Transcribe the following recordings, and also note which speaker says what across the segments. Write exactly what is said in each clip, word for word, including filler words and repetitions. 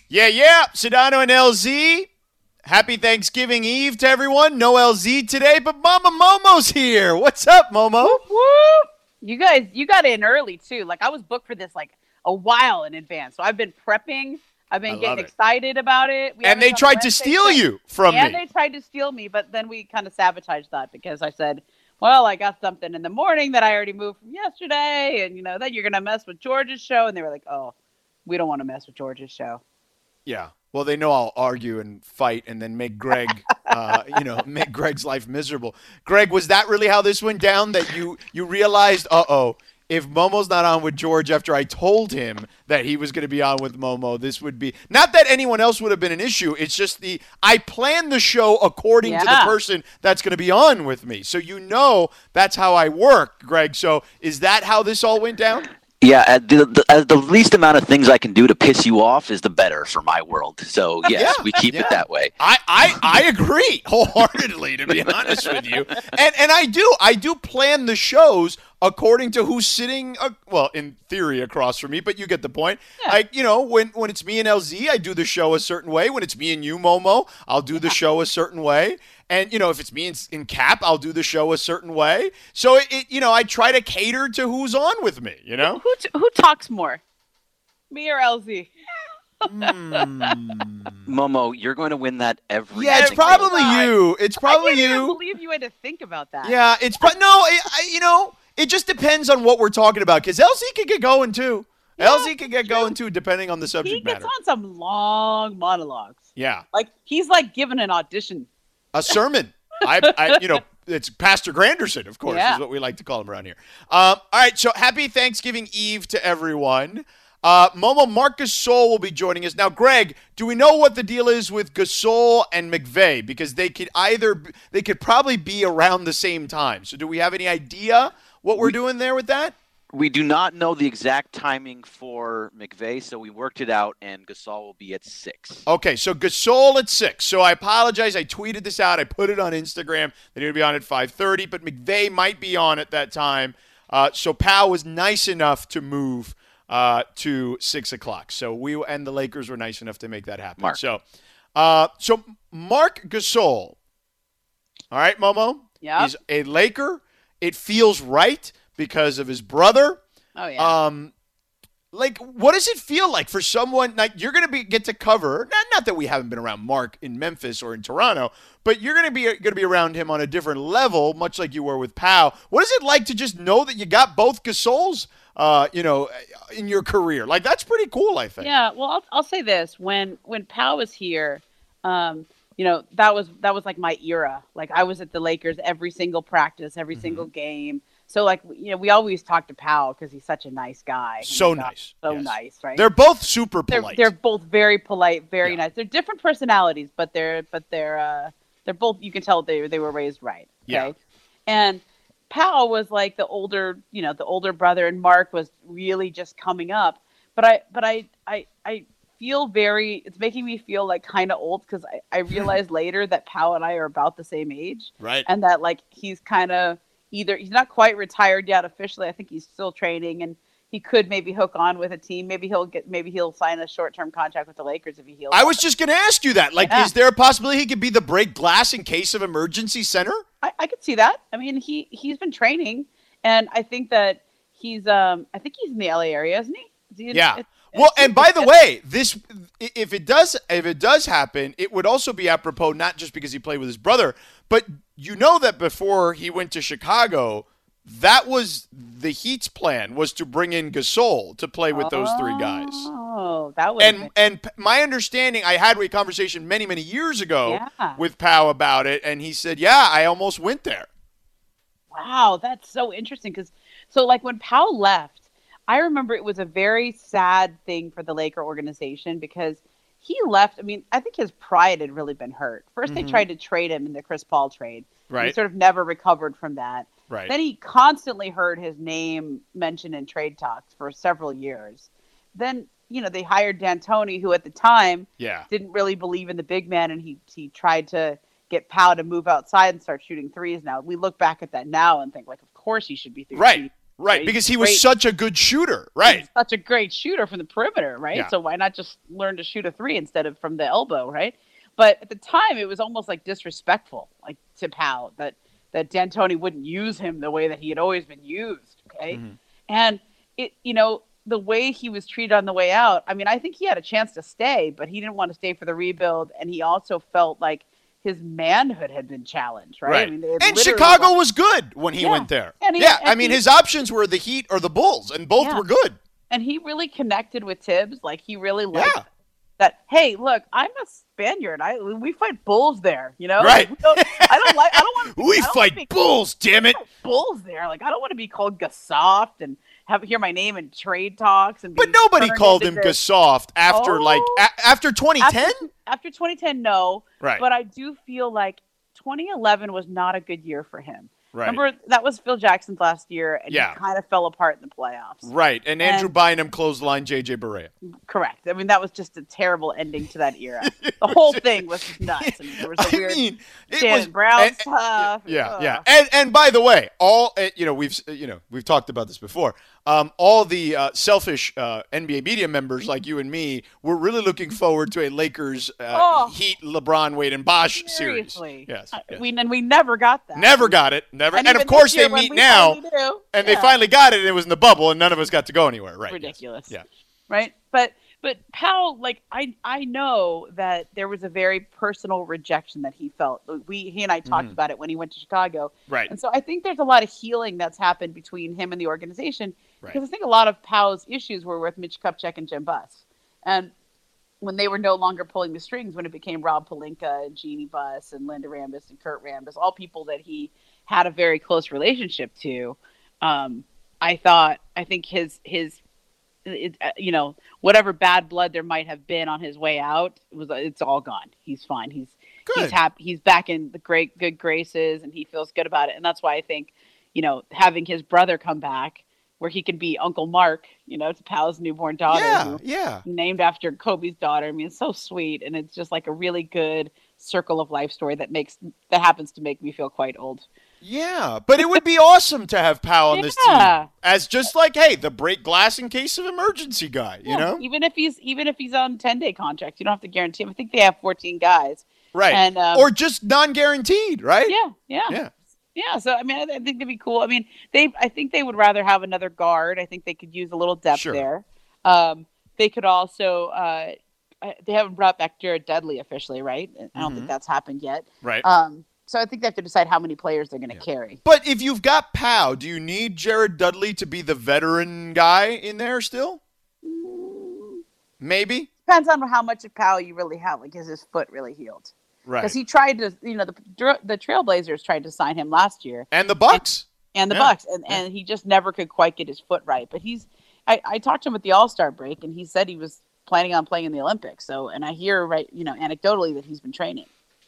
Speaker 1: Yeah, yeah. Sedano and L Z. Happy Thanksgiving Eve to everyone. No L Z today, but Mama Momo's here. What's up, Momo?
Speaker 2: Whoop, whoop. You guys, you got in early too. Like I was booked for this like a while in advance, so I've been prepping. I've been
Speaker 1: I
Speaker 2: getting
Speaker 1: it.
Speaker 2: excited about it.
Speaker 1: We and they tried to steal thing. you from
Speaker 2: and
Speaker 1: me.
Speaker 2: And they tried to steal me, but then we kind of sabotaged that because I said, well, I got something in the morning that I already moved from yesterday, and you know, then you're going to mess with George's show. And they were like, oh, we don't want to mess with George's show.
Speaker 1: Yeah. Well, they know I'll argue and fight and then make Greg, uh, you know, make Greg's life miserable. Greg, was that really how this went down, that you, you realized, uh-oh, if Momo's not on with George after I told him that he was going to be on with Momo, this would be – not that anyone else would have been an issue. It's just the – I planned the show according yeah. to the person that's going to be on with me. So you know that's how I work, Greg. So is that how this all went down?
Speaker 3: Yeah, uh, the, the, uh, the least amount of things I can do to piss you off is the better for my world. So, yes, yeah, we keep yeah. it that way.
Speaker 1: I, I, I agree wholeheartedly, to be honest with you. And and I do. I do plan the shows according to who's sitting, uh, well, in theory, across from me, but you get the point. Yeah. Like, you know, when, when it's me and L Z, I do the show a certain way. When it's me and you, Momo, I'll do the show a certain way. And, you know, if it's me in, in Cap, I'll do the show a certain way. So, it, it, you know, I try to cater to who's on with me, you know?
Speaker 2: Who t- who talks more, me or L Z?
Speaker 3: mm. Momo, you're going to win that every
Speaker 1: Yeah, it's probably
Speaker 2: time.
Speaker 1: you. It's probably
Speaker 2: I can't
Speaker 1: you.
Speaker 2: even believe you had to think about that.
Speaker 1: Yeah, it's probably, no, it, I, you know, it just depends on what we're talking about, because L Z can get going, too. Yeah, L Z can get true. going, too, depending on the subject
Speaker 2: he
Speaker 1: matter.
Speaker 2: He gets on some long monologues.
Speaker 1: Yeah.
Speaker 2: Like, he's like giving an audition.
Speaker 1: A sermon. I, I, you know, it's Pastor Granderson, of course, yeah. is what we like to call him around here. Um, all right, so happy Thanksgiving Eve to everyone. Uh, Momo, Marc Gasol will be joining us. Now, Greg, do we know what the deal is with Gasol and McVay? Because they could either, they could probably be around the same time. So do we have any idea what we're we, doing there with that?
Speaker 3: We do not know the exact timing for McVay, so we worked it out, and Gasol will be at six.
Speaker 1: Okay, so Gasol at six. So I apologize. I tweeted this out. I put it on Instagram. They're going to be on at five thirty, but McVay might be on at that time. Uh, so Powell was nice enough to move uh, to six o'clock. So we and the Lakers were nice enough to make that happen.
Speaker 3: Mark.
Speaker 1: So, uh, so Marc Gasol, all right, Momo?
Speaker 2: Yeah.
Speaker 1: He's a Laker. It feels right because of his brother.
Speaker 2: Oh, yeah.
Speaker 1: Um, like, what does it feel like for someone, like, you're going to be get to cover, not, not that we haven't been around Mark in Memphis or in Toronto, but you're going to be going to be around him on a different level, much like you were with Powell. What is it like to just know that you got both Gasols, uh, you know, in your career? Like, that's pretty cool, I think.
Speaker 2: Yeah, well, I'll, I'll say this. When when Powell was here, um, you know, that was that was like my era. Like, I was at the Lakers every single practice, every mm-hmm. single game. So, like, you know, we always talk to Powell because he's such a nice guy.
Speaker 1: So nice.
Speaker 2: So
Speaker 1: yes.
Speaker 2: nice, right?
Speaker 1: They're both super polite.
Speaker 2: They're, they're both very polite, very
Speaker 1: yeah.
Speaker 2: nice. They're different personalities, but they're but they're uh, they're both. You can tell they they were raised right. Okay?
Speaker 1: Yeah.
Speaker 2: And Powell was like the older, you know, the older brother, and Mark was really just coming up. But I but I I I feel very. It's making me feel like kind of old because I I realized later that Powell and I are about the same age.
Speaker 1: Right.
Speaker 2: And that like he's kind of. Either he's not quite retired yet officially. I think he's still training, and he could maybe hook on with a team. Maybe he'll get. Maybe he'll sign a short-term contract with the Lakers if he heals.
Speaker 1: I was just going to ask you that. Like,
Speaker 2: yeah.
Speaker 1: is there a possibility he could be the break glass in case of emergency center?
Speaker 2: I, I could see that. I mean, he he's been training, and I think that he's. Um, I think he's in the L A area, isn't he? Is he in,
Speaker 1: yeah.
Speaker 2: It,
Speaker 1: well, and by the way, this if it does if it does happen, it would also be apropos not just because he played with his brother, but you know that before he went to Chicago, that was the Heat's plan, was to bring in Gasol to play with those three guys.
Speaker 2: Oh, that was
Speaker 1: and
Speaker 2: been...
Speaker 1: and my understanding, I had a conversation many many years ago
Speaker 2: yeah.
Speaker 1: with Powell about it, and he said, "Yeah, I almost went there."
Speaker 2: Wow, that's so interesting because so like when Powell left. I remember it was a very sad thing for the Laker organization because he left. I mean, I think his pride had really been hurt. First, mm-hmm. they tried to trade him in the Chris Paul trade.
Speaker 1: Right.
Speaker 2: He sort of never recovered from that.
Speaker 1: Right.
Speaker 2: Then he constantly heard his name mentioned in trade talks for several years. Then, you know, they hired D'Antoni, who at the time
Speaker 1: yeah.
Speaker 2: didn't really believe in the big man, and he he tried to get Powell to move outside and start shooting threes. Now we look back at that now and think, like, of course he should be three.
Speaker 1: Right. Right, because he was great, such a good shooter, right?
Speaker 2: Such a great shooter from the perimeter, right? Yeah. So why not just learn to shoot a three instead of from the elbow, right? But at the time, it was almost like disrespectful, like to Pau, that that D'Antoni wouldn't use him the way that he had always been used, okay? Mm-hmm. And it, you know, the way he was treated on the way out. I mean, I think he had a chance to stay, but he didn't want to stay for the rebuild, and he also felt like his manhood had been challenged, right?
Speaker 1: Right.
Speaker 2: I mean,
Speaker 1: and Chicago like, was good when he yeah. went there. And he, yeah, and I mean, he, his options were the Heat or the Bulls, and both yeah. were good.
Speaker 2: And he really connected with Tibbs. Like, he really liked yeah. that, hey, look, I'm a Spaniard. I We fight bulls there, you know?
Speaker 1: Right.
Speaker 2: Like, we don't, I don't like, I don't want to
Speaker 1: We don't fight be, bulls, damn it.
Speaker 2: Bulls there. Like, I don't want to be called Gasoft and have hear my name in trade talks. And
Speaker 1: But nobody called him Gasoft after, oh, like, a- after twenty ten?
Speaker 2: After, after twenty ten, no.
Speaker 1: Right.
Speaker 2: But I do feel like twenty eleven was not a good year for him.
Speaker 1: Right.
Speaker 2: Remember, that was Phil Jackson's last year, and
Speaker 1: yeah.
Speaker 2: he kind of fell apart in the playoffs.
Speaker 1: Right, and Andrew and, Bynum clotheslined J J Barea.
Speaker 2: Correct. I mean, that was just a terrible ending to that era. The whole thing was just nuts. I mean, there was a weird. I mean, it Shannon was Brown and, stuff.
Speaker 1: Yeah,
Speaker 2: Ugh.
Speaker 1: yeah, and and by the way, all you know, we've you know we've talked about this before. Um, all the uh, selfish uh, N B A media members like you and me were really looking forward to a Lakers uh, oh, Heat, LeBron, Wade, and Bosh
Speaker 2: seriously.
Speaker 1: series. Yes,
Speaker 2: uh,
Speaker 1: yes.
Speaker 2: We and we never got that.
Speaker 1: Never got it. Never. And,
Speaker 2: and
Speaker 1: of course they meet now,
Speaker 2: do,
Speaker 1: and
Speaker 2: yeah.
Speaker 1: they finally got it. And it was in the bubble, and none of us got to go anywhere. Right?
Speaker 2: Ridiculous.
Speaker 1: Yes.
Speaker 2: Yeah. Right. But but Pau, like I I know that there was a very personal rejection that he felt. We he and I talked mm-hmm. about it when he went to Chicago.
Speaker 1: Right.
Speaker 2: And so I think there's a lot of healing that's happened between him and the organization.
Speaker 1: Right.
Speaker 2: Because I think a lot of Pau's issues were with Mitch Kupchak and Jim Buss. And when they were no longer pulling the strings, when it became Rob Pelinka and Jeannie Buss and Linda Rambis and Kurt Rambis, all people that he had a very close relationship to, um, I thought, I think his, his, it, uh, you know, whatever bad blood there might have been on his way out, it was it's all gone. He's fine. He's
Speaker 1: good.
Speaker 2: He's happy. He's back in the great good graces, and he feels good about it. And that's why I think, you know, having his brother come back, where he can be Uncle Mark, you know, to Pau's newborn daughter.
Speaker 1: Yeah, yeah.
Speaker 2: Named after Kobe's daughter. I mean, it's so sweet, and it's just like a really good circle of life story that makes that happens to make me feel quite old.
Speaker 1: Yeah, but it would be awesome to have Pau on
Speaker 2: yeah.
Speaker 1: this team as just like, hey, the break glass in case of emergency guy. You
Speaker 2: yeah,
Speaker 1: know,
Speaker 2: even if he's even if he's on ten day contract, you don't have to guarantee him. I think they have fourteen guys,
Speaker 1: right?
Speaker 2: And um,
Speaker 1: or just non guaranteed, right?
Speaker 2: Yeah, yeah,
Speaker 1: yeah.
Speaker 2: Yeah, so I mean, I, I think that'd be cool. I mean, they, I think they would rather have another guard. I think they could use a little depth
Speaker 1: sure.
Speaker 2: there. Um, they could also, uh, they haven't brought back Jared Dudley officially, right? I don't mm-hmm. think that's happened yet.
Speaker 1: Right.
Speaker 2: Um, so I think they have to decide how many players they're going to yeah. carry.
Speaker 1: But if you've got Pau, do you need Jared Dudley to be the veteran guy in there still?
Speaker 2: Mm.
Speaker 1: Maybe.
Speaker 2: Depends on how much of Pau you really have. Like, is his foot really healed?
Speaker 1: Right.
Speaker 2: Because he tried to, you know, the the Trailblazers tried to sign him last year.
Speaker 1: And the Bucks.
Speaker 2: And, and the
Speaker 1: yeah.
Speaker 2: Bucks. And,
Speaker 1: yeah.
Speaker 2: and he just never could quite get his foot right. But he's, I, I talked to him at the All-Star break, and he said he was planning on playing in the Olympics. So, and I hear, right, you know, anecdotally that he's been training.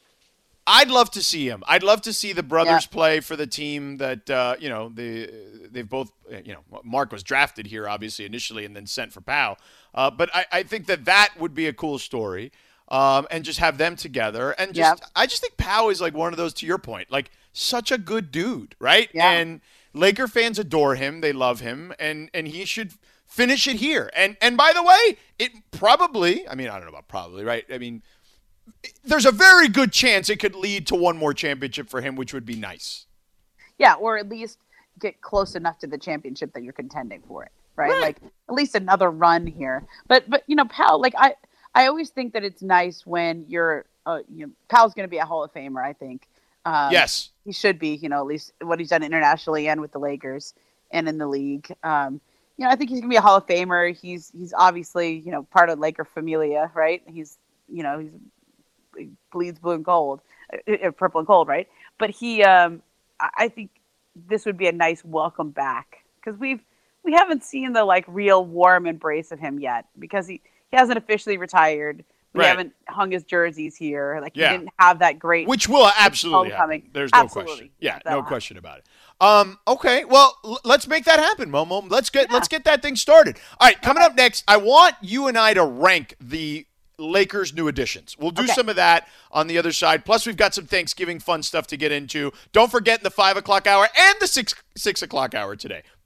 Speaker 1: I'd love to see him. I'd love to see the brothers
Speaker 2: yeah.
Speaker 1: play for the team that, uh, you know, the they've both, you know, Mark was drafted here, obviously, initially, and then sent for Pau. Uh, but I, I think that that would be a cool story. Um, and just have them together. And just, yep. I just think Pau is like one of those, to your point, like such a good dude, right?
Speaker 2: Yeah.
Speaker 1: And Laker fans adore him. They love him. And, and he should finish it here. And, and by the way, it probably, I mean, I don't know about probably, right? I mean, there's a very good chance it could lead to one more championship for him, which would be nice.
Speaker 2: Yeah. Or at least get close enough to the championship that you're contending for it, right?
Speaker 1: right.
Speaker 2: Like at least another run here. But, but, you know, Pau, like I, I always think that it's nice when you're, uh, you know, Pau's going to be a Hall of Famer, I think. Um,
Speaker 1: yes.
Speaker 2: He should be, you know, at least what he's done internationally and with the Lakers and in the league. Um, you know, I think he's going to be a Hall of Famer. He's he's obviously, you know, part of Laker familia, right? He's, you know, he's, he bleeds blue and gold, uh, purple and gold, right? But he, um, I think this would be a nice welcome back because we've, we haven't seen the, like, real warm embrace of him yet because he, He hasn't officially retired. We
Speaker 1: right.
Speaker 2: haven't hung his jerseys here. Like
Speaker 1: yeah.
Speaker 2: he didn't have that great,
Speaker 1: which will absolutely happen. There's no
Speaker 2: absolutely.
Speaker 1: question. Yeah,
Speaker 2: That'll
Speaker 1: no
Speaker 2: happen.
Speaker 1: question about it. Um, okay, well, l- let's make that happen, Momo. Let's get
Speaker 2: yeah.
Speaker 1: let's get that thing started. All right, coming up next, I want you and I to rank the Lakers' new additions. We'll do
Speaker 2: okay.
Speaker 1: some of that on the other side. Plus, we've got some Thanksgiving fun stuff to get into. Don't forget the five o'clock hour and the six six o'clock hour today.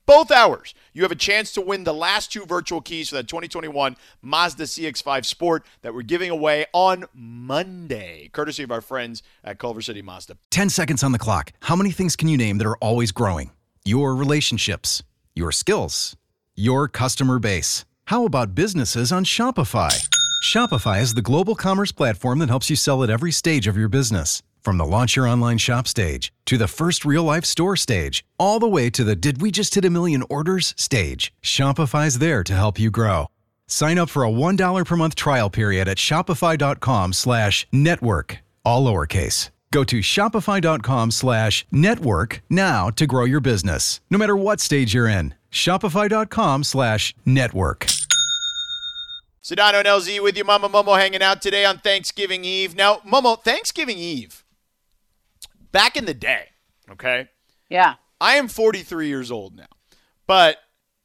Speaker 1: both hours, you have a chance to win the last two virtual keys for that twenty twenty-one Mazda C X five Sport that we're giving away on Monday, courtesy of our friends at Culver City Mazda.
Speaker 4: ten seconds on the clock. How many things can you name that are always growing? Your relationships, your skills, your customer base. How about businesses on Shopify? Shopify is the global commerce platform that helps you sell at every stage of your business. From the launch your online shop stage, to the first real-life store stage, all the way to the did we just hit a million orders stage, Shopify's there to help you grow. Sign up for a one dollar per month trial period at shopify.com slash network, all lowercase. Go to shopify.com slash network now to grow your business, no matter what stage you're in. Shopify.com slash network.
Speaker 1: Sedano and L Z with you, Mama Momo, hanging out today on Thanksgiving Eve. Now, Momo, Thanksgiving Eve, back in the day, okay?
Speaker 2: Yeah.
Speaker 1: I am forty-three years old now, but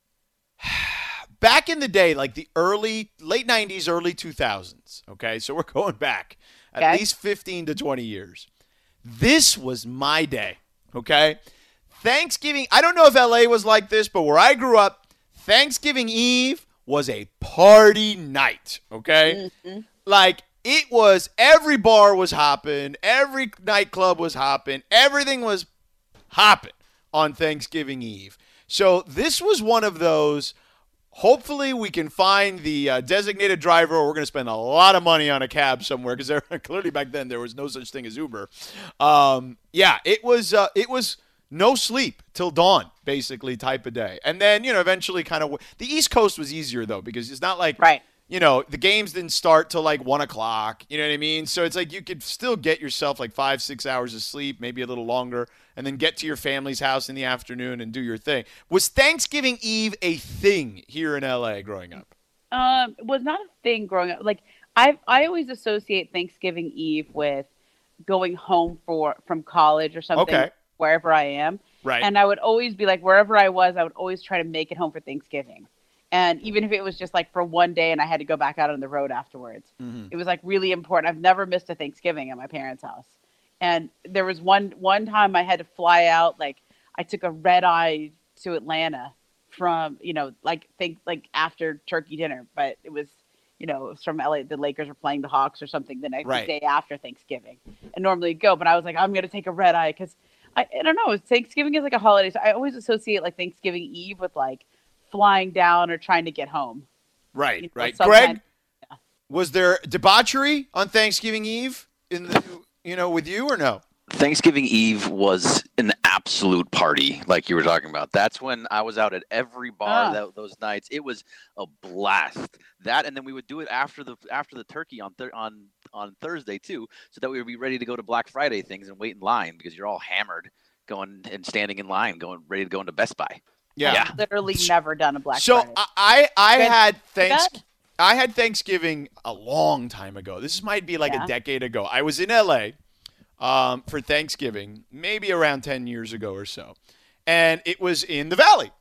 Speaker 1: back in the day, like the early, late nineties, early two thousands, okay? So we're going back at
Speaker 2: Okay.
Speaker 1: least fifteen to twenty years. This was my day, okay? Thanksgiving, I don't know if L A was like this, but where I grew up, Thanksgiving Eve was a party night, okay?
Speaker 2: Mm-hmm.
Speaker 1: Like, it was, every bar was hopping, every nightclub was hopping, everything was hopping on Thanksgiving Eve. So this was one of those, hopefully we can find the uh, designated driver, or we're going to spend a lot of money on a cab somewhere, because there clearly back then there was no such thing as Uber. Um, yeah, it was uh, it was no sleep till dawn, basically, type of day. And then, you know, eventually kind of – the East Coast was easier, though, because it's not like –
Speaker 2: Right.
Speaker 1: you know, the games didn't start till like one o'clock. You know what I mean? So it's like you could still get yourself like five, six hours of sleep, maybe a little longer, and then get to your family's house in the afternoon and do your thing. Was Thanksgiving Eve a thing here in L A growing up?
Speaker 2: Um, it was not a thing growing up. Like I, I always associate Thanksgiving Eve with going home for from college or something,
Speaker 1: Okay.
Speaker 2: wherever I am.
Speaker 1: Right.
Speaker 2: And I would always be like, wherever I was, I would always try to make it home for Thanksgiving. And even if it was just like for one day and I had to go back out on the road afterwards,
Speaker 1: Mhm.
Speaker 2: it was like really important. I've never missed a Thanksgiving at my parents' house. And there was one one time I had to fly out, like I took a red eye to Atlanta from, you know, like think like after turkey dinner, but it was, you know, it was from L A. The Lakers were playing the Hawks or something the next
Speaker 1: Right.
Speaker 2: day after Thanksgiving. And normally go, but I was like, I'm gonna take a red eye because I, I don't know, Thanksgiving is like a holiday. So I always associate like Thanksgiving Eve with like flying down or trying to get home.
Speaker 1: Right,
Speaker 2: You know,
Speaker 1: right.
Speaker 2: sometimes-
Speaker 1: Greg, was there debauchery on Thanksgiving Eve in the, you know, with you or no?
Speaker 3: Thanksgiving Eve was an absolute party, like you were talking about. That's when I was out at every bar
Speaker 2: Ah.
Speaker 3: that, those nights. It was a blast. That, and then we would do it after the after the turkey on thir- on on Thursday too, so that we would be ready to go to Black Friday things and wait in line because you're all hammered, going and standing in line, going ready to go into Best Buy.
Speaker 1: Yeah.
Speaker 2: I've literally never done a Black
Speaker 1: So
Speaker 2: Friday.
Speaker 1: I I, I
Speaker 2: Good.
Speaker 1: had thanks
Speaker 2: that?
Speaker 1: I had Thanksgiving a long time ago. This might be like
Speaker 2: Yeah.
Speaker 1: a decade ago. I was in L A um, for Thanksgiving, maybe around ten years ago or so, and it was in the Valley,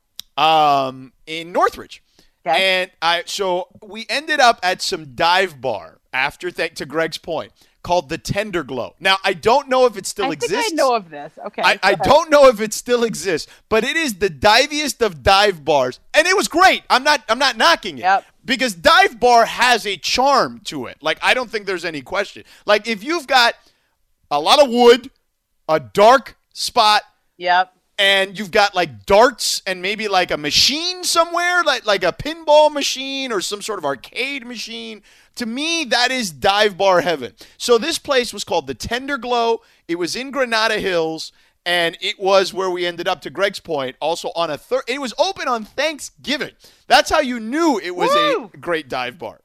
Speaker 1: um, in Northridge.
Speaker 2: Okay.
Speaker 1: And I so we ended up at some dive bar after th- to Greg's point called the Tender Glow. Now I don't know if it still
Speaker 2: I
Speaker 1: exists.
Speaker 2: think I know of this. Okay.
Speaker 1: I,
Speaker 2: go
Speaker 1: I
Speaker 2: ahead.
Speaker 1: don't know if it still exists, but it is the diviest of dive bars, and it was great. I'm not I'm not knocking it
Speaker 2: Yep.
Speaker 1: because dive bar has a charm to it. Like I don't think there's any question. Like if you've got a lot of wood, a dark spot,
Speaker 2: Yep.
Speaker 1: and you've got like darts and maybe like a machine somewhere, like like a pinball machine or some sort of arcade machine. To me, that is dive bar heaven. So this place was called the Tender Glow. It was in Granada Hills, and it was where we ended up, to Greg's point, also on a third. It was open on Thanksgiving. That's how you knew it was
Speaker 2: Woo!
Speaker 1: a great dive bar.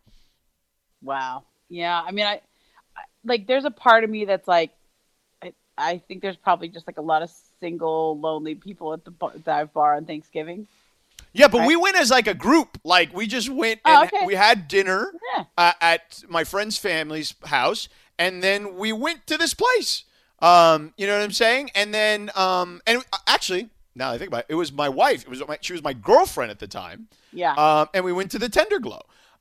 Speaker 2: Wow. Yeah. I mean, I, I like. There's a part of me that's like, I, I think there's probably just like a lot of single, lonely people at the bar, dive bar on Thanksgiving.
Speaker 1: Yeah, but
Speaker 2: Right.
Speaker 1: we went as like a group. Like we just went
Speaker 2: Oh,
Speaker 1: and
Speaker 2: okay.
Speaker 1: we had dinner
Speaker 2: Yeah.
Speaker 1: uh, at my friend's family's house, and then we went to this place. Um, you know what I'm saying? And then, um, and actually, now that I think about it, it was my wife. It was my, she was my girlfriend at the time.
Speaker 2: Yeah.
Speaker 1: Um, and we went to the Tender Glow.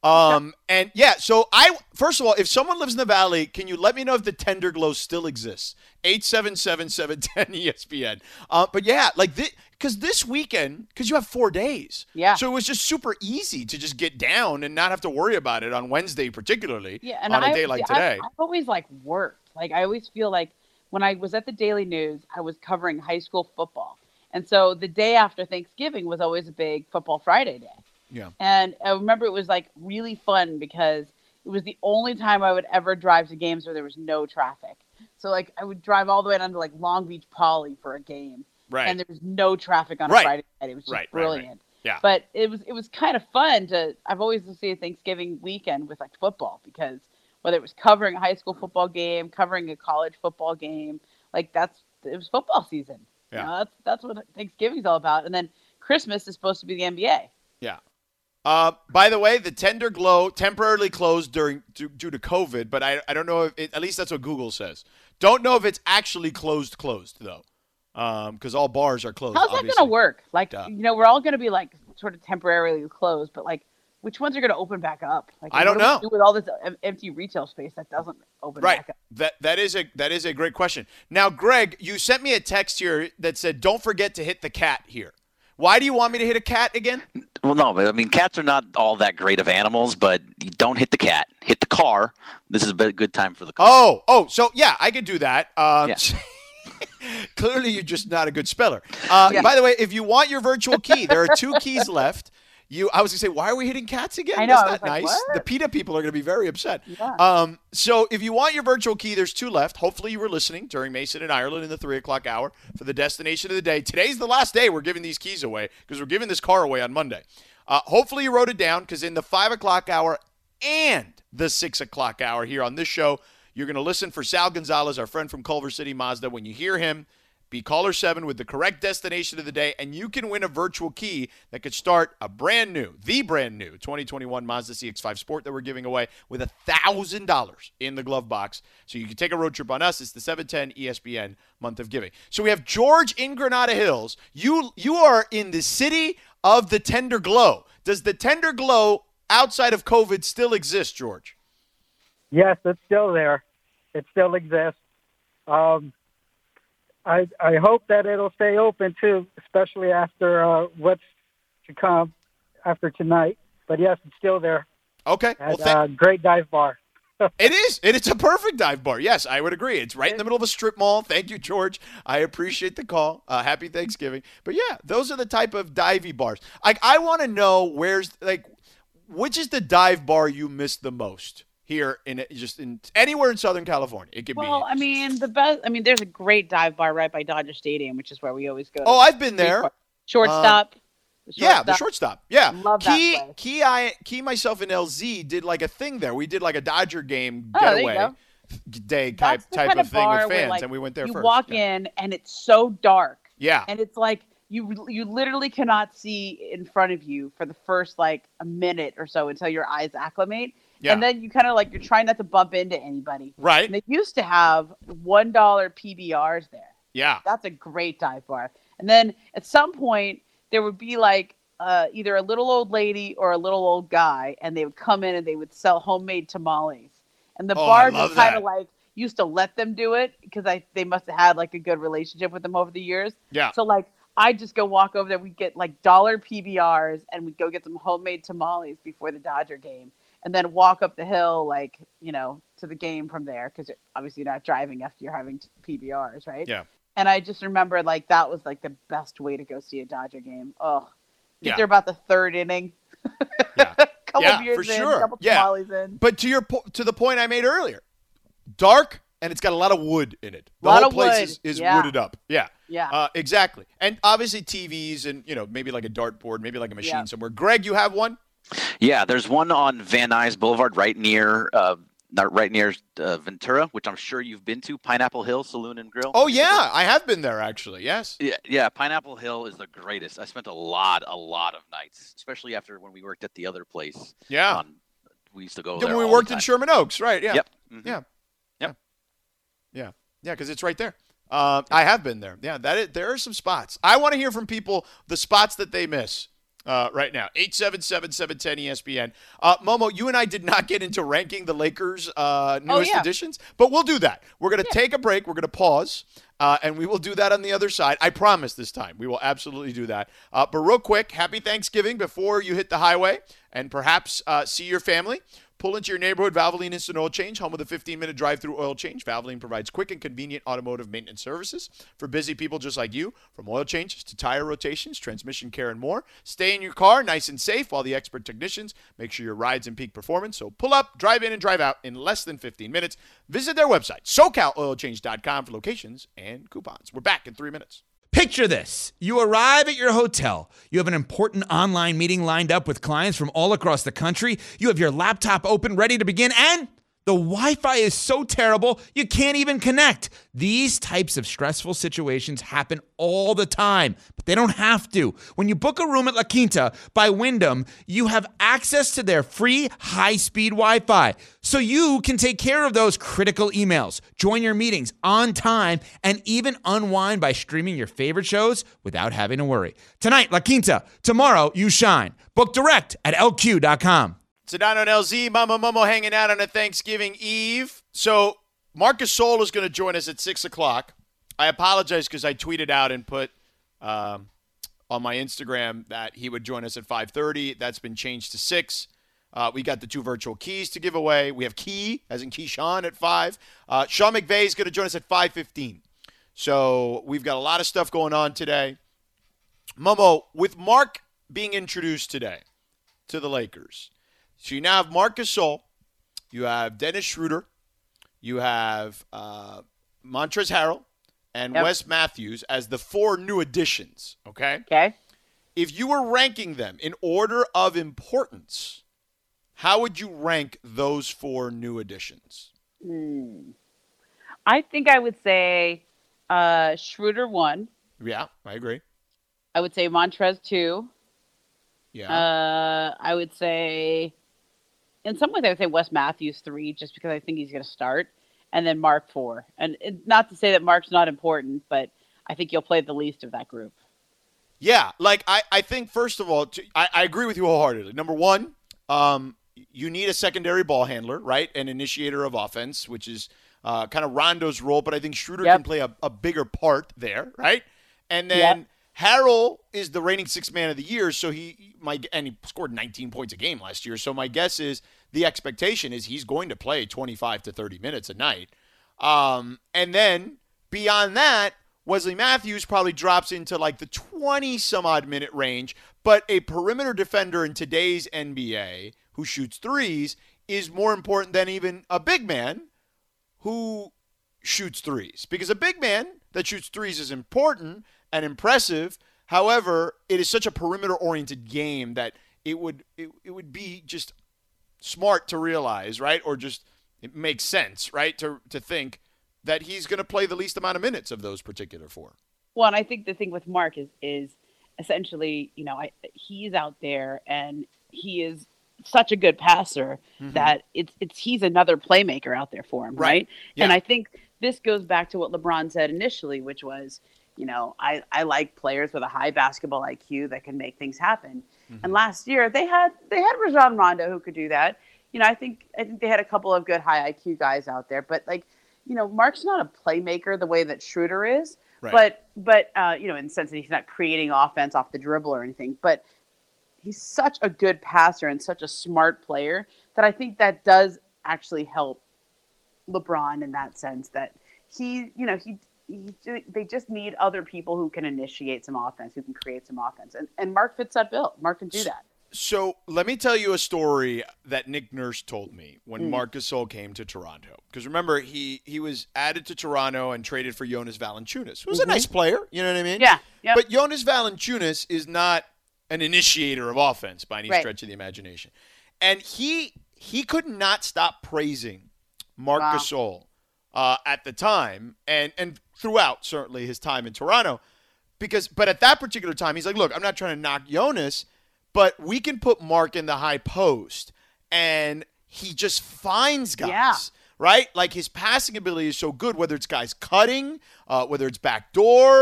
Speaker 1: Um, and yeah, so I first of all, if someone lives in the Valley, can you let me know if the Tender Glow still exists? eight seven seven, seven one zero E S P N. Uh, but yeah, like this, because this weekend, because you have four days.
Speaker 2: Yeah.
Speaker 1: So it was just super easy to just get down and not have to worry about it on Wednesday, particularly.
Speaker 2: Yeah, and
Speaker 1: on a
Speaker 2: I,
Speaker 1: day like
Speaker 2: see,
Speaker 1: today.
Speaker 2: I've, I've always like worked. Like I always feel like when I was at the Daily News, I was covering high school football, and so the day after Thanksgiving was always a big Football Friday day.
Speaker 1: Yeah.
Speaker 2: And I remember it was like really fun because it was the only time I would ever drive to games where there was no traffic. So like I would drive all the way down to like Long Beach Poly for a game,
Speaker 1: Right.
Speaker 2: and there was no traffic on a
Speaker 1: Right.
Speaker 2: Friday night. It was just
Speaker 1: Right, right, right.
Speaker 2: brilliant.
Speaker 1: Yeah.
Speaker 2: But it was it was kind of fun to. I've always associated Thanksgiving weekend with like football because whether it was covering a high school football game, covering a college football game, like that's it was football season.
Speaker 1: Yeah.
Speaker 2: You know, that's that's what Thanksgiving's all about. And then Christmas is supposed to be the N B A.
Speaker 1: Yeah. Uh, by the way, the Tender Glow temporarily closed during due, due to COVID, but I I don't know if it, at least that's what Google says. Don't know if it's actually closed closed though, because um, all bars are closed.
Speaker 2: How's that
Speaker 1: obviously.
Speaker 2: going to work? Like,
Speaker 1: Duh.
Speaker 2: you know, we're all going to be like sort of temporarily closed, but like, which ones are going to open back up? Like,
Speaker 1: I don't
Speaker 2: what do we
Speaker 1: know.
Speaker 2: do with all this em- empty retail space that doesn't open
Speaker 1: Right.
Speaker 2: back up?
Speaker 1: That that is a that is a great question. Now, Greg, you sent me a text here that said, "Don't forget to hit the cat here." Why do you want me to hit a cat again?
Speaker 3: Well, no, but I mean, cats are not all that great of animals, but you don't hit the cat. Hit the car. This is a good time for the car.
Speaker 1: Oh, oh, so yeah, I could do that. Um,
Speaker 3: Yeah.
Speaker 1: Clearly, you're just not a good speller. Uh,
Speaker 2: Yeah.
Speaker 1: By the way, if you want your virtual key, there are two keys left. You, I was gonna say, why are we hitting cats again?
Speaker 2: I know,
Speaker 1: That's
Speaker 2: I
Speaker 1: not
Speaker 2: was like,
Speaker 1: nice.
Speaker 2: what?
Speaker 1: The PETA people are gonna be very upset.
Speaker 2: Yeah.
Speaker 1: Um, so if you want your virtual key, there's two left. Hopefully, you were listening during Mason and Ireland in the three o'clock hour for the destination of the day. Today's the last day we're giving these keys away because we're giving this car away on Monday. Uh, hopefully, you wrote it down because in the five o'clock hour and the six o'clock hour here on this show, you're gonna listen for Sal Gonzalez, our friend from Culver City Mazda. When you hear him, be caller seven with the correct destination of the day, and you can win a virtual key that could start a brand new, the brand new twenty twenty-one Mazda C X five Sport that we're giving away with one thousand dollars in the glove box. So you can take a road trip on us. It's the seven ten E S P N month of giving. So we have George in Granada Hills. You, you are in the city of the Tender Glow. Does the Tender Glow outside of COVID still exist, George?
Speaker 5: Yes, it's still there. It still exists. Um, I I hope that it'll stay open too, especially after uh, what's to come after tonight. But yes, it's still there.
Speaker 1: Okay.
Speaker 5: At
Speaker 1: Well, thank-
Speaker 5: uh, Great Dive Bar.
Speaker 1: It is. And it's a perfect dive bar. Yes, I would agree. It's right in the middle of a strip mall. Thank you, George. I appreciate the call. Uh, happy Thanksgiving. But yeah, those are the type of divey bars. Like, I want to know where's, like, which is the dive bar you miss the most here in just in anywhere in Southern California? It could
Speaker 2: Well,
Speaker 1: be.
Speaker 2: I mean, the best. I mean, there's a great dive bar right by Dodger Stadium, which is where we always go.
Speaker 1: Oh, I've been there.
Speaker 2: Shortstop. the
Speaker 1: Yeah, the shortstop. Yeah.
Speaker 2: Love that
Speaker 1: Key,
Speaker 2: place.
Speaker 1: Key, I, Key, myself, and L Z did like a thing there. We did like a Dodger game
Speaker 2: Oh, there you
Speaker 1: getaway
Speaker 2: go.
Speaker 1: day type,
Speaker 2: That's the
Speaker 1: type
Speaker 2: kind
Speaker 1: of thing
Speaker 2: bar
Speaker 1: with
Speaker 2: where,
Speaker 1: fans,
Speaker 2: like,
Speaker 1: and we went there
Speaker 2: you
Speaker 1: first.
Speaker 2: walk
Speaker 1: yeah.
Speaker 2: in and it's so dark,
Speaker 1: Yeah.
Speaker 2: and it's like you you literally cannot see in front of you for the first like a minute or so until your eyes acclimate.
Speaker 1: Yeah.
Speaker 2: And then you kind of like you're trying not to bump into anybody.
Speaker 1: Right.
Speaker 2: And they used to have one dollar P B Rs there.
Speaker 1: Yeah.
Speaker 2: That's a great dive bar. And then at some point there would be like uh, either a little old lady or a little old guy, and they would come in and they would sell homemade tamales. And the
Speaker 1: Oh, I
Speaker 2: bar
Speaker 1: love
Speaker 2: just kind
Speaker 1: that.
Speaker 2: of like used to let them do it because I they must have had like a good relationship with them over the years.
Speaker 1: Yeah.
Speaker 2: So like I'd just go walk over there. We'd get like dollar P B Rs and we'd go get some homemade tamales before the Dodger game. And then walk up the hill, like, you know, to the game from there. Because obviously you're not driving after you're having t- P B Rs, right?
Speaker 1: Yeah.
Speaker 2: And I just remember, like, that was, like, the best way to go see a Dodger game. Oh,
Speaker 1: Yeah.
Speaker 2: get there about the third inning.
Speaker 1: Yeah.
Speaker 2: couple
Speaker 1: Yeah,
Speaker 2: beers
Speaker 1: for
Speaker 2: in,
Speaker 1: sure.
Speaker 2: couple
Speaker 1: Yeah.
Speaker 2: tamales in.
Speaker 1: But to your po- to the point I made earlier, dark and it's got a lot of wood in it. The
Speaker 2: Lot
Speaker 1: whole
Speaker 2: of
Speaker 1: place
Speaker 2: wood.
Speaker 1: is, is
Speaker 2: Yeah.
Speaker 1: wooded up. Yeah.
Speaker 2: Yeah.
Speaker 1: Uh, exactly. And obviously T Vs and, you know, maybe like a dartboard, maybe like a machine
Speaker 2: Yeah.
Speaker 1: somewhere. Greg, you have one?
Speaker 3: Yeah, there's one on Van Nuys Boulevard, right near, uh, not right near uh, Ventura, which I'm sure you've been to. Pineapple Hill Saloon and Grill.
Speaker 1: Oh, yeah. I have been there, actually. Yes.
Speaker 3: Yeah, yeah. Pineapple Hill is the greatest. I spent a lot, a lot of nights, especially after when we worked at the other place.
Speaker 1: Yeah.
Speaker 3: On, we used to go
Speaker 1: Yeah,
Speaker 3: there.
Speaker 1: when we
Speaker 3: all
Speaker 1: worked
Speaker 3: the
Speaker 1: in
Speaker 3: time.
Speaker 1: Sherman Oaks, right? Yeah.
Speaker 3: Yep. Mhm.
Speaker 1: Yeah.
Speaker 3: Yep.
Speaker 1: Yeah. Yeah, because it's right there. Uh, I have been there. Yeah, that is, there are some spots. I want to hear from people the spots that they miss uh, right now. eight seven seven, seven one zero, E S P N. Uh, Momo, you and I did not get into ranking the Lakers' uh, newest
Speaker 2: oh, yeah.
Speaker 1: additions, but we'll do that. We're going to yeah. take a break. We're going to pause, uh, and we will do that on the other side. I promise this time. We will absolutely do that. Uh, but real quick, happy Thanksgiving before you hit the highway and perhaps uh, see your family. Pull into your neighborhood Valvoline Instant Oil Change, home of the fifteen-minute drive-through oil change. Valvoline provides quick and convenient automotive maintenance services for busy people just like you, from oil changes to tire rotations, transmission care, and more. Stay in your car nice and safe while the expert technicians make sure your ride's in peak performance. So pull up, drive in, and drive out in less than fifteen minutes. Visit their website, socal oil change dot com, for locations and coupons. We're back in three minutes.
Speaker 6: Picture this. You arrive at your hotel. You have an important online meeting lined up with clients from all across the country. You have your laptop open, ready to begin, and the Wi-Fi is so terrible, you can't even connect. These types of stressful situations happen all the time, but they don't have to. When you book a room at La Quinta by Wyndham, you have access to their free high-speed Wi-Fi, so you can take care of those critical emails, join your meetings on time, and even unwind by streaming your favorite shows without having to worry. Tonight, La Quinta. Tomorrow, you shine. Book direct at L Q dot com.
Speaker 1: Sedano and L Z, Mama Momo hanging out on a Thanksgiving Eve. So Marc Gasol is going to join us at six o'clock. I apologize because I tweeted out and put um, on my Instagram that he would join us at five thirty. That's been changed to six. Uh, we got the two virtual keys to give away. We have Key, as in Keyshawn, at five. Uh, Sean McVay is going to join us at five fifteen. So we've got a lot of stuff going on today. Momo, with Mark being introduced today to the Lakers, so you now have Marc Gasol, you have Dennis Schroeder, you have uh, Montrezl Harrell, and yep. Wes Matthews as the four new additions, okay?
Speaker 2: Okay.
Speaker 1: If you were ranking them in order of importance, how would you rank those four new additions?
Speaker 2: Hmm. I think I would say uh, Schroeder one.
Speaker 1: Yeah, I agree.
Speaker 2: I would say Montrez two.
Speaker 1: Yeah.
Speaker 2: Uh, I would say... In some ways, I would say Wes Matthews three, just because I think he's going to start, and then Mark four. And it, not to say that Mark's not important, but I think he'll play the least of that group.
Speaker 1: Yeah, like I, I think first of all, to, I, I agree with you wholeheartedly. Number one, um, you need a secondary ball handler, right, an initiator of offense, which is uh, kind of Rondo's role, but I think Schroeder yep. can play a, a bigger part there, right? And then. Yep. Harrell is the reigning sixth man of the year, so he my and he scored nineteen points a game last year. So my guess is the expectation is he's going to play twenty-five to thirty minutes a night. Um, and then beyond that, Wesley Matthews probably drops into like the twenty some odd minute range. But a perimeter defender in today's N B A who shoots threes is more important than even a big man who shoots threes, because a big man that shoots threes is important and impressive. However, it is such a perimeter-oriented game that it would it, it would be just smart to realize, right? Or just it makes sense, right, to to think that he's going to play the least amount of minutes of those particular four.
Speaker 2: Well, and I think the thing with Mark is is essentially, you know, I, he's out there and he is such a good passer mm-hmm. that it's it's he's another playmaker out there for him, right? right? Yeah. And I think this goes back to what LeBron said initially, which was, you know, I, I like players with a high basketball I Q that can make things happen. Mm-hmm. And last year they had they had Rajon Rondo who could do that. You know, I think I think they had a couple of good high I Q guys out there, but like, you know, Mark's not a playmaker the way that Schroeder is, right. but but uh, you know, in the sense that he's not creating offense off the dribble or anything, but he's such a good passer and such a smart player that I think that does actually help LeBron in that sense, that he, you know, he. He, they just need other people who can initiate some offense, who can create some offense. And, and Mark fits that bill. Mark can do that.
Speaker 1: So let me tell you a story that Nick Nurse told me when mm. Marc Gasol came to Toronto. Because remember, he, he was added to Toronto and traded for Jonas Valanciunas, who was mm-hmm. a nice player. You know what I mean?
Speaker 2: Yeah. Yep.
Speaker 1: But Jonas Valanciunas is not an initiator of offense by any
Speaker 2: right.
Speaker 1: stretch of the imagination. And he he could not stop praising Marc wow. Gasol uh, at the time and and throughout, certainly, his time in Toronto. Because, but at that particular time, he's like, look, I'm not trying to knock Jonas, but we can put Mark in the high post, and he just finds guys,
Speaker 2: yeah.
Speaker 1: right? Like, his passing ability is so good, whether it's guys cutting, uh, whether it's backdoor,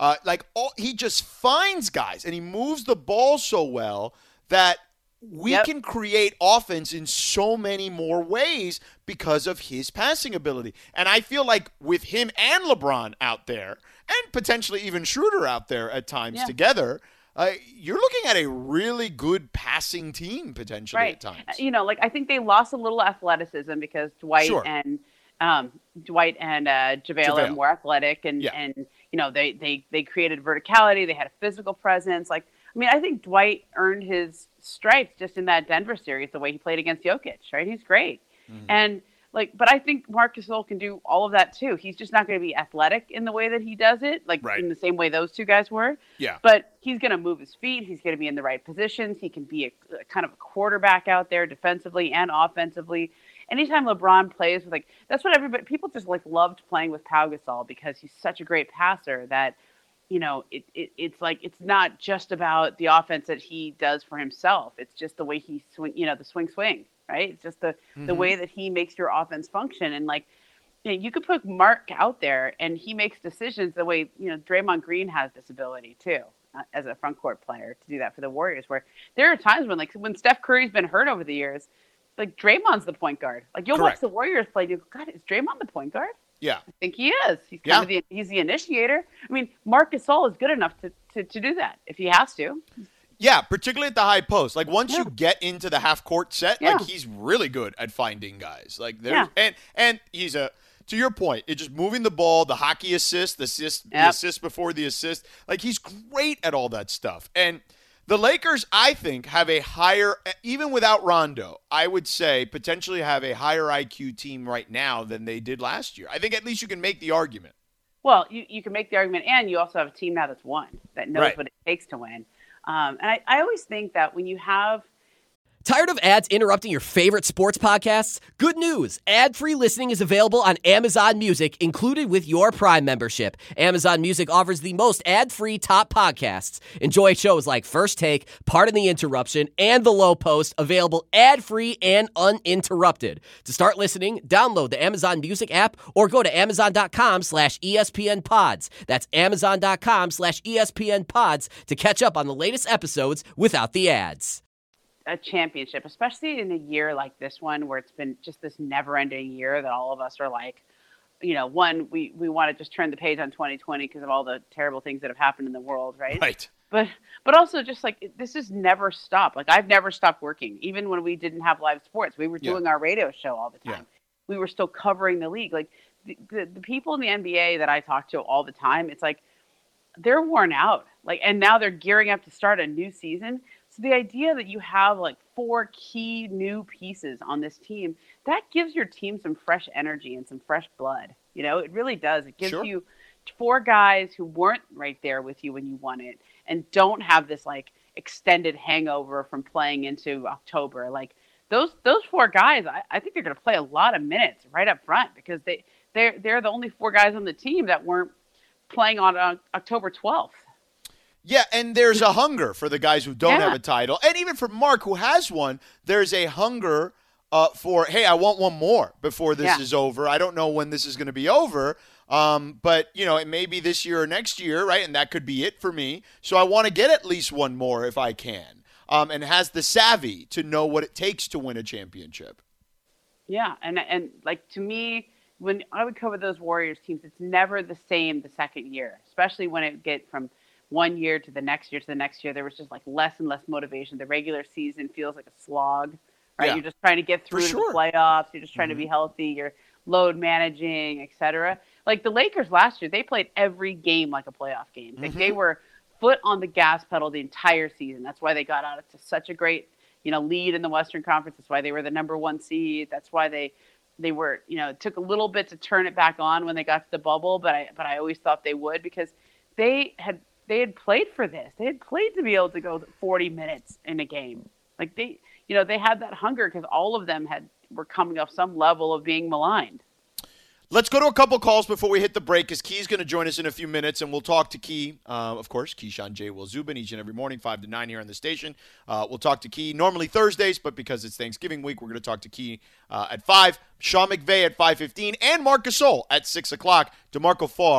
Speaker 1: Uh, like all, he just finds guys and he moves the ball so well that we
Speaker 2: Yep.
Speaker 1: can create offense in so many more ways because of his passing ability. And I feel like with him and LeBron out there, and potentially even Schroeder out there at times
Speaker 2: Yeah.
Speaker 1: together, uh, you're looking at a really good passing team potentially
Speaker 2: Right.
Speaker 1: at times.
Speaker 2: You know, like I think they lost a little athleticism because Dwight
Speaker 1: Sure.
Speaker 2: and um, Dwight and uh, JaVale,
Speaker 1: JaVale.
Speaker 2: are more athletic, and
Speaker 1: Yeah.
Speaker 2: and you know they they they created verticality. They had a physical presence. Like I mean, I think Dwight earned his stripes just in that Denver series, the way he played against Jokic. Right, he's great,
Speaker 1: Mm-hmm.
Speaker 2: and like, but I think Marc Gasol can do all of that too. He's just not going to be athletic in the way that he does it, like
Speaker 1: Right.
Speaker 2: in the same way those two guys were.
Speaker 1: Yeah.
Speaker 2: But he's going to move his feet. He's going to be in the right positions. He can be a, a kind of a quarterback out there defensively and offensively. Anytime LeBron plays with like, that's what everybody, people just like loved playing with Pau Gasol because he's such a great passer that, you know, it, it it's like, it's not just about the offense that he does for himself. It's just the way he swing, you know, the swing swing, right? It's just the, the way that he makes your offense function. And like, you know, you could put Mark out there and he makes decisions the way, you know, Draymond Green has this ability too, uh, as a front court player to do that for the Warriors, where there are times when like, when Steph Curry's been hurt over the years, like Draymond's the point guard. Like you'll
Speaker 1: Correct.
Speaker 2: watch the Warriors play, you go, God, is Draymond the point guard?
Speaker 1: Yeah.
Speaker 2: I think he is. He's kind
Speaker 1: Yeah.
Speaker 2: of the he's the initiator. I mean, Marc Gasol is good enough to, to, to do that if he has to.
Speaker 1: Yeah, particularly at the high post. Like once
Speaker 2: Yeah.
Speaker 1: you get into the half court set,
Speaker 2: Yeah.
Speaker 1: like he's really good at finding guys. Like there's
Speaker 2: Yeah.
Speaker 1: and and he's a to your point, it's just moving the ball, the hockey assist, the assist, the
Speaker 2: Yep.
Speaker 1: assist before the assist. Like he's great at all that stuff. And the Lakers, I think, have a higher, even without Rondo, I would say potentially have a higher I Q team right now than they did last year. I think at least you can make the argument.
Speaker 2: Well, you, you can make the argument, and you also have a team now that's won, that knows
Speaker 1: Right.
Speaker 2: what it takes to win. Um, and I, I always think that when you have
Speaker 7: Tired of ads interrupting your favorite sports podcasts? Good news! Ad-free listening is available on Amazon Music, included with your Prime membership. Amazon Music offers the most ad-free top podcasts. Enjoy shows like First Take, Pardon the Interruption, and The Low Post, available ad-free and uninterrupted. To start listening, download the Amazon Music app or go to amazon.com slash ESPN pods. That's amazon.com slash ESPN pods to catch up on the latest episodes without the ads.
Speaker 2: a championship, especially in a year like this one, where it's been just this never-ending year that all of us are like, you know, one, we, we want to just turn the page on twenty twenty because of all the terrible things that have happened in the world, right?
Speaker 1: Right.
Speaker 2: But but also just like it- this has never stopped. Like I've never stopped working, even when we didn't have live sports. We were
Speaker 1: Yeah.
Speaker 2: doing our radio show all the
Speaker 1: Yeah.
Speaker 2: time. We were still covering the league. Like the, the, the people in the N B A that I talk to all the time, it's like they're worn out. Like, and now they're gearing up to start a new season. So the idea that you have like four key new pieces on this team, that gives your team some fresh energy and some fresh blood. You know, it really does. It gives
Speaker 1: Sure.
Speaker 2: you four guys who weren't right there with you when you won it and don't have this like extended hangover from playing into October. Like those those four guys, I, I think they're going to play a lot of minutes right up front because they they're they're the only four guys on the team that weren't playing on uh, October twelfth.
Speaker 1: Yeah, and there's a hunger for the guys who don't
Speaker 2: Yeah.
Speaker 1: have a title. And even for Mark, who has one, there's a hunger uh, for, hey, I want one more before this
Speaker 2: Yeah.
Speaker 1: is over. I don't know when this is going to be over, um, but, you know, it may be this year or next year, right? And that could be it for me. So I want to get at least one more if I can, um, and has the savvy to know what it takes to win a championship.
Speaker 2: Yeah, and and like to me, when I would cover those Warriors teams, it's never the same the second year, especially when it get from one year to the next year to the next year. There was just like less and less motivation. The regular season feels like a slog, right?
Speaker 1: Yeah.
Speaker 2: You're just trying to get through to
Speaker 1: sure.
Speaker 2: the playoffs. You're just trying to be healthy. You're load managing, et cetera. Like the Lakers last year, they played every game like a playoff game. Like they were foot on the gas pedal the entire season. That's why they got out to such a great, you know, lead in the Western Conference. That's why they were the number one seed. That's why they they were, you know, it took a little bit to turn it back on when they got to the bubble, but I but I always thought they would because they had they had played for this. They had played to be able to go forty minutes in a game. Like they, you know, they had that hunger because all of them had were coming off some level of being maligned.
Speaker 1: Let's go to a couple calls before we hit the break, because Key's going to join us in a few minutes, and we'll talk to Key, uh, of course, Keyshawn J. Will Zubin, each and every morning, five to nine here on the station. Uh, we'll talk to Key normally Thursdays, but because it's Thanksgiving week, we're going to talk to Key uh, at five, Sean McVay at five fifteen, and Marc Gasol at six o'clock, DeMarco Farr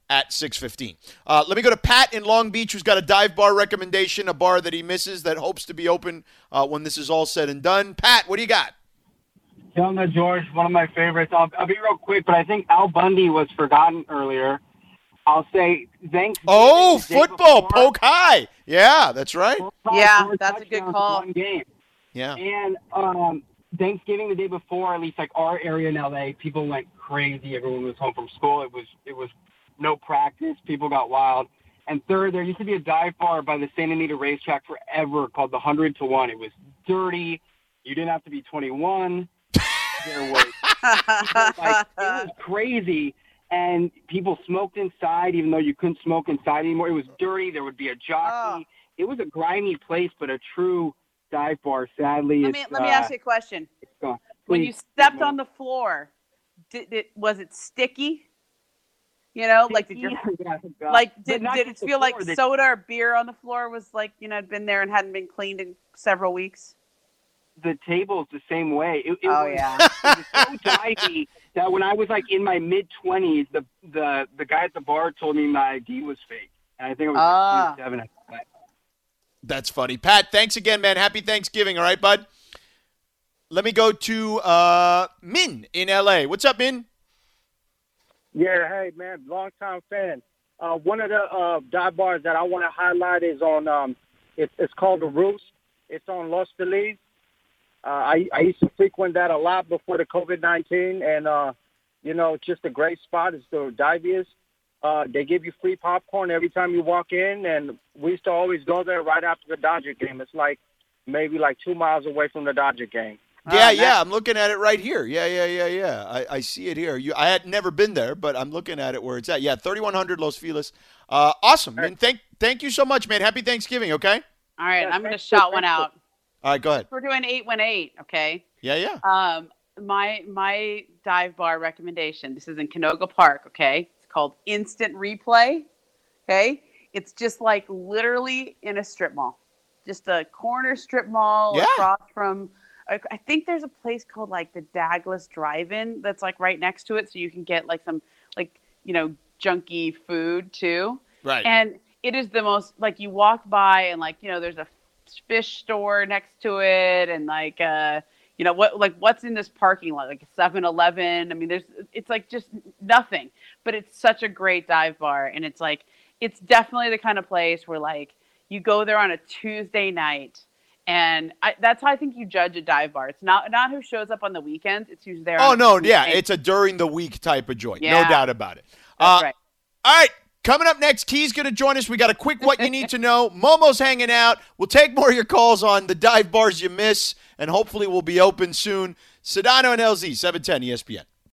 Speaker 1: at six fifteen. Uh, let me go to Pat in Long Beach, who's got a dive bar recommendation, a bar that he misses that hopes to be open uh, when this is all said and done. Pat, what do you got?
Speaker 8: Kelna George, one of my favorites. I'll, I'll be real quick, but I think Al Bundy was forgotten earlier. I'll say thanks.
Speaker 1: Oh, football, poke high. Yeah, that's right.
Speaker 2: Yeah, that's a good call.
Speaker 8: One game.
Speaker 1: Yeah.
Speaker 8: And um, Thanksgiving the day before, at least like our area in L A, people went crazy. Everyone was home from school. It was it was no practice. People got wild. And third, there used to be a dive bar by the Santa Anita racetrack forever called the Hundred to One. It was dirty. You didn't have to be twenty-one. There was like, it was crazy. And people smoked inside, even though you couldn't smoke inside anymore. It was dirty. There would be a jockey. Oh. It was a grimy place, but a true dive bar. Sadly,
Speaker 2: let me
Speaker 8: it's,
Speaker 2: let me
Speaker 8: uh,
Speaker 2: ask you a question. When you stepped on the floor, did it was it sticky? You know, like did your
Speaker 8: yeah,
Speaker 2: like did did it feel
Speaker 8: floor,
Speaker 2: like
Speaker 8: they,
Speaker 2: soda or beer on the floor was like you know had been there and hadn't been cleaned in several weeks?
Speaker 8: The table's the same way. It, it
Speaker 2: oh
Speaker 8: was,
Speaker 2: yeah,
Speaker 8: it was so divey that when I was like in my mid twenties, the the the guy at the bar told me my I D was fake, and I think it was
Speaker 2: uh.
Speaker 8: like twenty-seven.
Speaker 1: That's funny. Pat, thanks again, man. Happy Thanksgiving. All right, bud. Let me go to uh, Min in L A. What's up, Min?
Speaker 5: Yeah, hey, man, long-time fan. Uh, one of the uh, dive bars that I want to highlight is on, um, it, it's called The Roost. It's on Los Feliz. Uh, I, I used to frequent that a lot before the COVID nineteen, and, uh, you know, it's just a great spot. It's the diviest. Uh, they give you free popcorn every time you walk in, and we used to always go there right after the Dodger game. It's like maybe like two miles away from the Dodger game.
Speaker 1: Yeah,
Speaker 2: uh,
Speaker 1: yeah, I'm looking at it right here. Yeah, yeah, yeah, yeah. I, I see it here. You, I had never been there, but I'm looking at it where it's at. Yeah, thirty-one hundred Los Feliz. Uh, awesome, man. Thank, thank you so much, man. Happy Thanksgiving. Okay.
Speaker 2: All right,
Speaker 5: Yeah,
Speaker 2: I'm going to
Speaker 5: thanks,
Speaker 2: shout
Speaker 5: thanks.
Speaker 2: one out.
Speaker 1: All right, go ahead.
Speaker 2: We're doing eight one eight. Okay.
Speaker 1: Yeah, yeah.
Speaker 2: Um, my my dive bar recommendation. This is in Canoga Park. Okay, it's called Instant Replay. Okay, it's just like literally in a strip mall, just a corner strip mall
Speaker 1: Yeah.
Speaker 2: across from. I I think there's a place called like the Douglas Drive-In that's like right next to it, so you can get like some like you know junky food too.
Speaker 1: Right.
Speaker 2: And it is the most like you walk by and like you know there's a fish store next to it and like uh you know what like what's in this parking lot like a seven eleven. I mean there's it's like just nothing, but it's such a great dive bar and it's like it's definitely the kind of place where like you go there on a Tuesday night. And I, that's how I think you judge a dive bar. It's not not who shows up on the weekends. It's who's there.
Speaker 1: Oh,
Speaker 2: on
Speaker 1: no,
Speaker 2: the
Speaker 1: yeah.
Speaker 2: weekend.
Speaker 1: It's a during the week type of joint.
Speaker 2: Yeah.
Speaker 1: No doubt about it.
Speaker 2: That's
Speaker 1: Uh,
Speaker 2: right.
Speaker 1: All right. Coming up next, Key's going to join us. We got a quick what you need to know. Momo's hanging out. We'll take more of your calls on the dive bars you miss, and hopefully we'll be open soon. Sedano and L Z, seven ten E S P N.